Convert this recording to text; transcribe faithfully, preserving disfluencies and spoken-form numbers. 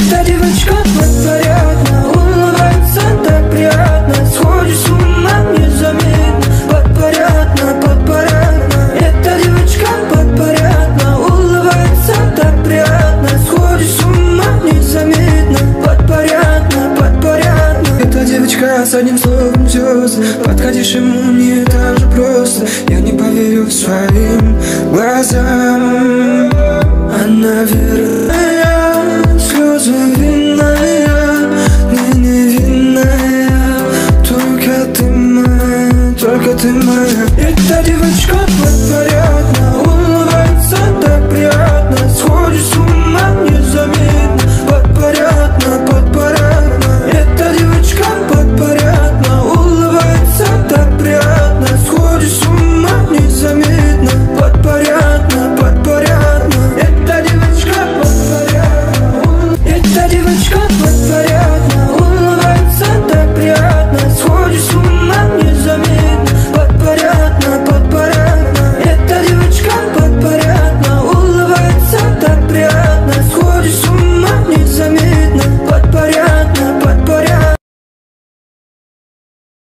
Эта девочка подпорядна, улыбается так приятно, сходишь с ума незаметно. Подпорядна, подпорядна, эта девочка подпорядна, улыбается так приятно, сходишь с ума незаметно. Подпорядна, подпорядна, эта девочка с одним словом звезд. Подходишь ему не так же просто, я не поверю своим глазам. Она верна.